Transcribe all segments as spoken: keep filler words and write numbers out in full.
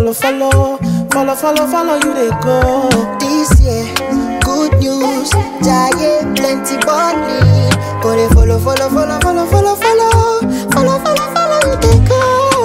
follow, follow, follow, follow, follow you they go. This year, good news, giant plenty money. Go they follow, follow, follow, follow, follow, follow, follow, follow, follow you they go.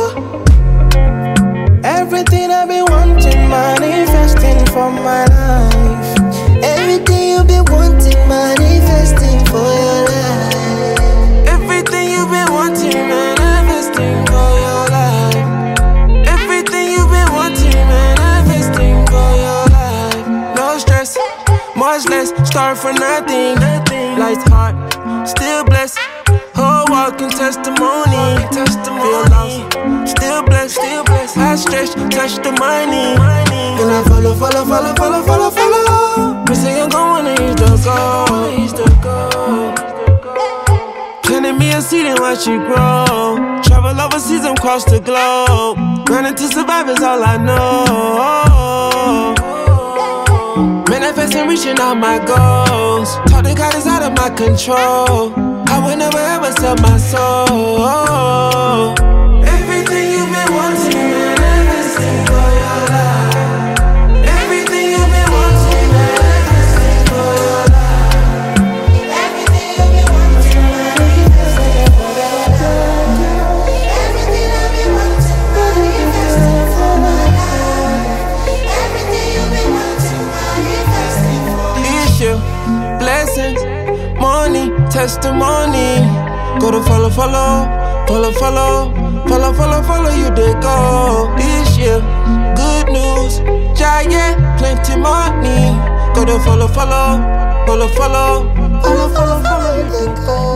Everything I've been wanting, manifesting for my life. Everything you've been wanting, manifesting for your life. Everything you've been wanting, manifesting for your life. Everything you've been wanting, manifesting for your life. No stress, much less, start from nothing. Lights hot, still blessed. Whole walking testimony. Feel lost, still blessed, still blessed. I stretch, touch the money. And I follow, follow, follow, follow, follow, follow. We say I'm going to use the gold. Planting me a seed and watch it grow. Travel overseas and cross the globe. Running to survive is all I know. Manifesting, reaching all my goals. Talk to God is out of my control. I would never ever sell my soul. Everything you've been wanting, manifesting for your life. Everything you've been wanting, manifesting for your life. Everything you've been wanting, manifesting for your life. Everything I've been wanting, manifesting for my life. Everything you've been wanting, manifesting for my life. Issue, blessings, money, testimony. Go to follow, follow, follow, follow, follow, follow, follow you they go. This year, good news, giant, plenty money. Go to follow, follow, follow, follow, follow, follow, follow you they go.